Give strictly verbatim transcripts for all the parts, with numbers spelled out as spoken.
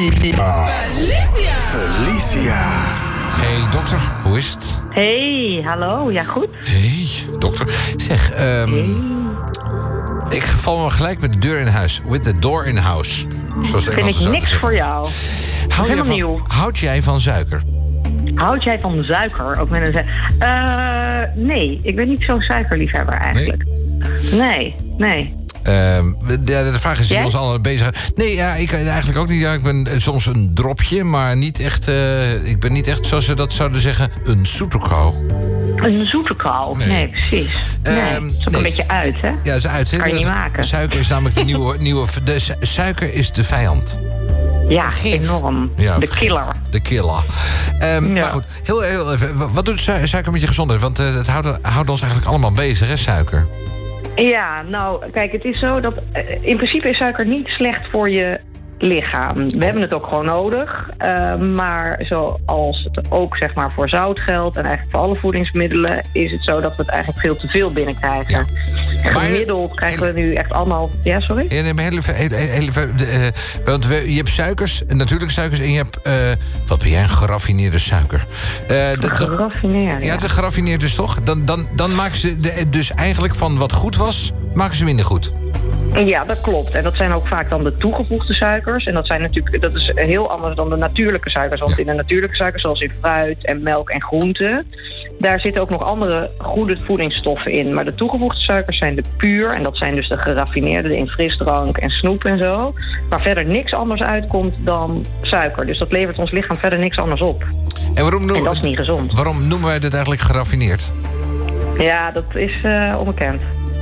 Felicia. Felicia. Felicia. Hey dokter, hoe is het? Hey, hallo, ja goed? Hey dokter. Zeg, um, hey. ik val me gelijk met de deur in huis. With the door in house. Zoals de Vind ik niks zeggen. voor jou. Houd, helemaal van, nieuw. houd jij van suiker? Houd jij van suiker? Ook met een uh, nee, ik ben niet zo'n suikerliefhebber eigenlijk. Nee, nee. nee. Uh, de, de vraag is, die Jij? ons allemaal bezig. Nee, ja, ik eigenlijk ook niet. Ja, ik ben soms een dropje, maar niet echt. Uh, ik ben niet echt, zoals ze dat zouden zeggen, een zoetekou. Een zoete kou? Nee, nee precies. Nee, Uh, het is ook nee. een beetje uit, hè? Ja, het is uit. Hè? Kan je niet maken. Suiker is namelijk de nieuwe. nieuwe de su- suiker is de vijand. Ja, enorm. Ja, de killer. De killer. Um, Ja. Maar goed, heel, heel even. Wat doet su- suiker met je gezondheid? Want uh, het houdt, houdt ons eigenlijk allemaal bezig, hè, suiker? Ja, nou, kijk, het is zo dat... Uh, in principe is suiker niet slecht voor je lichaam. We hebben het ook gewoon nodig. Uh, maar zoals het ook zeg maar voor zout geldt... en eigenlijk voor alle voedingsmiddelen... is het zo dat we het eigenlijk veel te veel binnenkrijgen. Ja. Gemiddeld krijgen we nu echt allemaal... Ja, sorry? Ja, nee, maar heel even... Heel, heel even de, uh, want we, je hebt suikers, natuurlijke suikers... en je hebt... Uh, wat ben jij, een geraffineerde suiker? Uh, de, geraffineerde? Ja, de geraffineerde is toch? Dan, dan, dan maken ze de, dus eigenlijk van wat goed was... maken ze minder goed. Ja, dat klopt. En dat zijn ook vaak dan de toegevoegde suikers. En dat zijn natuurlijk, dat is heel anders dan de natuurlijke suikers. Want ja. in de natuurlijke suikers, zoals in fruit en melk en groenten... daar zitten ook nog andere goede voedingsstoffen in. Maar de toegevoegde suikers zijn de puur. En dat zijn dus de geraffineerde in frisdrank en snoep en zo. Waar verder niks anders uitkomt dan suiker. Dus dat levert ons lichaam verder niks anders op. En, waarom noemen, en dat is niet gezond. Waarom noemen wij dit eigenlijk geraffineerd? Ja, dat is uh, onbekend.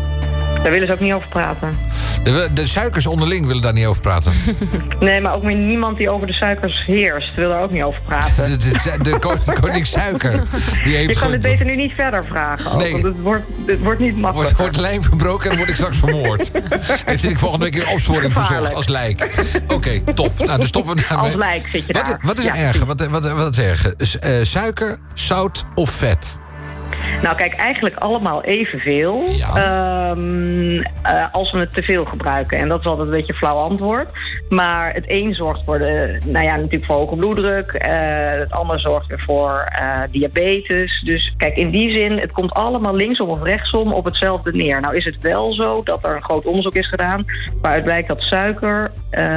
Daar willen ze ook niet over praten. De, de suikers onderling willen daar niet over praten. Nee, maar ook niemand die over de suikers heerst wil daar ook niet over praten. De, de, de koning suiker. Die heeft je kan goed... het beter nu niet verder vragen. Ook, nee. Want het wordt, het wordt niet makkelijk. Wordt, wordt de lijn verbroken en word ik straks vermoord. En zit ik volgende week in opsporing verzocht als lijk. Oké, okay, top. Nou, dan stoppen we daarmee. Als lijk zit je wat, daar. Wat is ja, erger? Wat, wat, wat is erger? Uh, suiker, zout of vet? Nou, kijk, eigenlijk allemaal evenveel. Ja. Um, uh, als we het te veel gebruiken. En dat is altijd een beetje een flauw antwoord. Maar het een zorgt voor de, nou ja, natuurlijk voor hoge bloeddruk. Uh, het ander zorgt weer voor uh, diabetes. Dus kijk, in die zin, het komt allemaal linksom of rechtsom op hetzelfde neer. Nou is het wel zo dat er een groot onderzoek is gedaan... waaruit blijkt dat suiker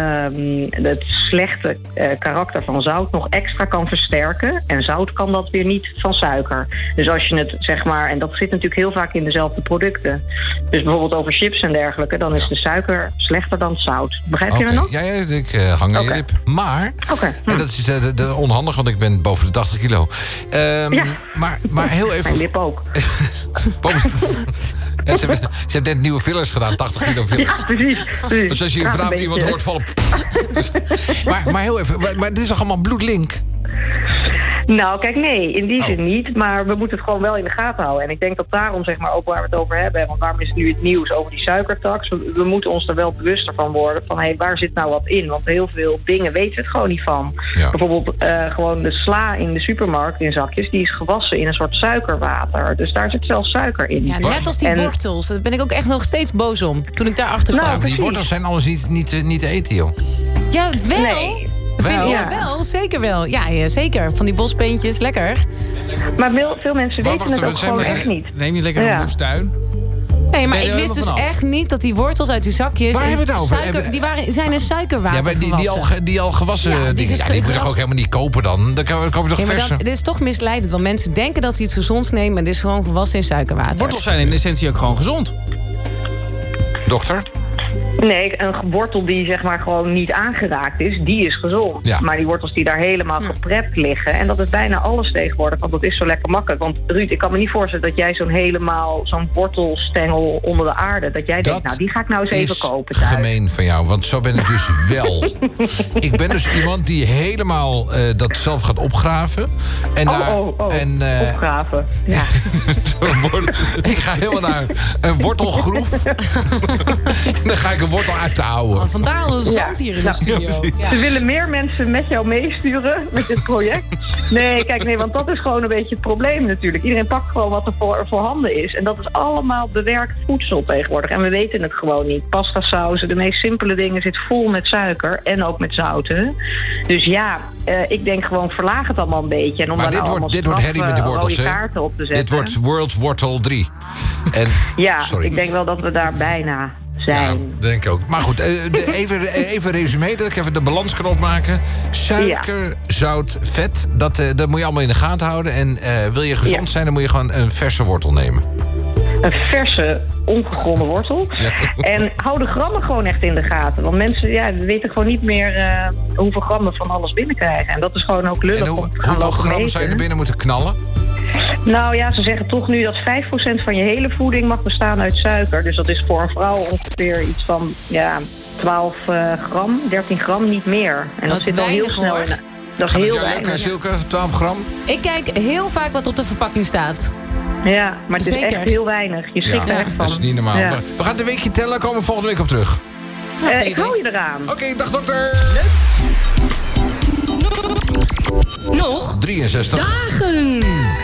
um, het slechte uh, karakter van zout nog extra kan versterken. En zout kan dat weer niet van suiker. Dus als je het, zeg maar, en dat zit natuurlijk heel vaak in dezelfde producten. Dus bijvoorbeeld over chips en dergelijke, dan is de suiker slechter dan zout. Begrijp je okay. me nog? Ja, ja, ik uh, hang aan okay. je lip. Maar, okay. hm. en dat is de, de, de onhandig, want ik ben boven de tachtig kilo. Um, ja. maar, maar heel even... Mijn lip ook. boven de... Ja, ze, hebben, ze hebben net nieuwe fillers gedaan, tachtig kilo fillers. Ja, precies. precies. Dus als je vanavond iemand hoort vallen... maar, maar heel even, maar, maar dit is toch allemaal bloedlink? Nou, kijk, nee, in die oh. zin niet. Maar we moeten het gewoon wel in de gaten houden. En ik denk dat daarom, zeg maar, ook waar we het over hebben... want waarom is het nu het nieuws over die suikertax? We, we moeten ons er wel bewuster van worden. Van, hé, hey, waar zit nou wat in? Want heel veel dingen weten we het gewoon niet van. Ja. Bijvoorbeeld uh, gewoon de sla in de supermarkt in zakjes... die is gewassen in een soort suikerwater. Dus daar zit zelfs suiker in. Ja, net als die en... wortels. Daar ben ik ook echt nog steeds boos om. Toen ik daarachter kwam. Nou, maar die wortels zijn alles niet, niet, niet te eten, joh. Ja, wel. Nee. Wel? Ja, wel, zeker wel. Ja, ja, zeker. Van die bospeentjes, lekker. Maar veel, veel mensen weten het ook gewoon echt niet. Neem je lekker ja. een moestuin? Nee, maar ik wist dus echt niet dat die wortels uit die zakjes... Waar hebben we het over? Suiker, die waren, zijn in suikerwater ja, maar die, die, al, die al gewassen... Ja, die, die, ja, die moet je toch ook helemaal niet kopen dan? Dan koop je toch ja, verse? Dit is toch misleidend, want mensen denken dat ze iets gezonds nemen... maar dit is gewoon gewassen in suikerwater. Wortels zijn in essentie ook gewoon gezond. Dokter? Nee, een wortel die zeg maar gewoon niet aangeraakt is, die is gezond. Ja. Maar die wortels die daar helemaal ja. geprept liggen... en dat is bijna alles tegenwoordig, want dat is zo lekker makkelijk. Want Ruud, ik kan me niet voorstellen dat jij zo'n helemaal... zo'n wortelstengel onder de aarde... dat jij dat denkt, nou, die ga ik nou eens even kopen thuis. Gemeen van jou, want zo ben ik dus wel. Ik ben dus iemand die helemaal uh, dat zelf gaat opgraven. En oh, daar, oh, oh. En, uh, opgraven, ja. Ik ga helemaal naar een wortelgroef. En dan ga ik een wortel uit te houden. Oh, vandaar al zand Ja. hier in de Ja. studio. Ja. Ze willen meer mensen met jou meesturen met dit project. Nee, kijk, nee, want dat is gewoon een beetje het probleem natuurlijk. Iedereen pakt gewoon wat er voor, voorhanden is. En dat is allemaal bewerkt voedsel tegenwoordig. En we weten het gewoon niet. Pasta sauzen, de meest simpele dingen zit vol met suiker en ook met zouten. Dus ja, uh, ik denk gewoon verlaag het allemaal een beetje. En om Maar dan dit nou wordt, dit straf, wordt herrie met de uh, wortels, rode hè? kaarten op te zetten. Dit wordt World Wortel drie. En, Ja, sorry. ik denk wel dat we daar bijna Ja, zijn. denk ik ook. Maar goed, uh, de, even, even resume, dat ik even de balans kan opmaken. Suiker, zout, vet, dat, uh, dat moet je allemaal in de gaten houden. En uh, wil je gezond Ja. zijn, dan moet je gewoon een verse wortel nemen. Een verse, ongegronde wortel. Ja. En hou de grammen gewoon echt in de gaten. Want mensen ja, weten gewoon niet meer uh, hoeveel grammen van alles binnenkrijgen. En dat is gewoon ook lullig En hoe, om te gaan hoeveel lopen gram meten. zou je er binnen moeten knallen? Nou ja, ze zeggen toch nu dat vijf procent van je hele voeding mag bestaan uit suiker. Dus dat is voor een vrouw ongeveer iets van ja, twaalf uh, gram, dertien gram, niet meer. En dat, Dat is zit al heel weinig, snel hoor. in. Dat is Gaat heel het jou lukken, weinig. Silke? twaalf gram? Ik kijk heel vaak wat op de verpakking staat. Ja, maar het is Zeker. echt heel weinig. Je schrikt Ja, er echt van. dat is niet normaal. Ja. We- We gaan het een weekje tellen, komen we volgende week op terug. Nou, Uh, geen ik idee. hou je eraan. Oké, dag dokter. Nog drieënzestig. dagen.